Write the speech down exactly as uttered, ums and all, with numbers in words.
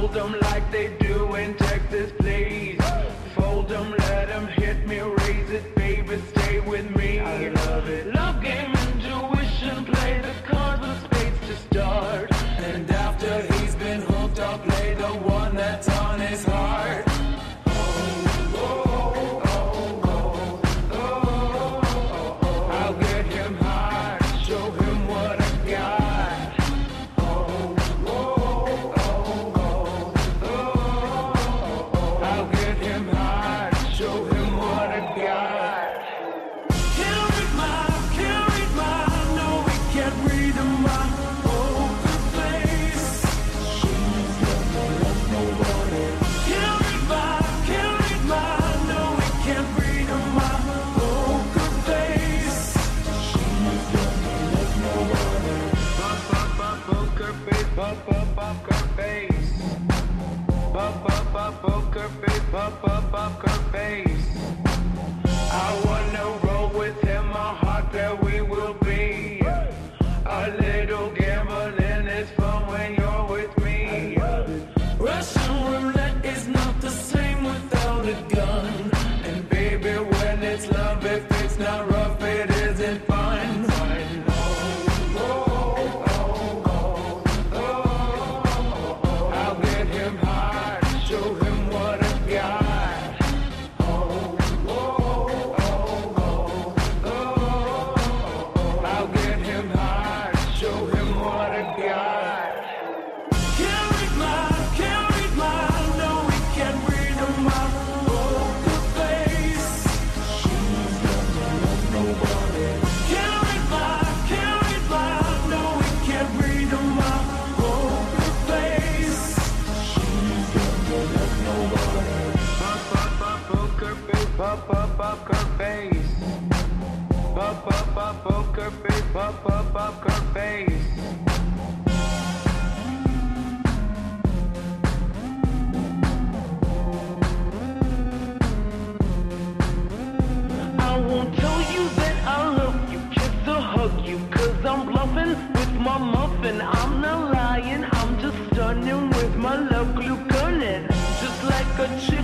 Hold them like they do in Texas, please. Fold them, let them hit me, raise it, baby, stay with me. I love it. Love game, intuition, play the cards with spades to start. And after he's been hooked, I'll play the one that's on his heart. Pop up, poker face. Pop up, up, poker face. Pop up, poker face. I wanna roll with him, my heart that we will be. A little gambling is fun when you're with me. Russian roulette is not the same without a gun. And baby, when it's love, if it's not rough, it isn't fun. Pop up, up her face. Pop up, up, poker face. Pop up, up her face. I won't tell you that I love you, kiss or hug you, cause I'm bluffing with my muffin. I'm not lying, I'm just stunning with my love glue gunning, just like a chick.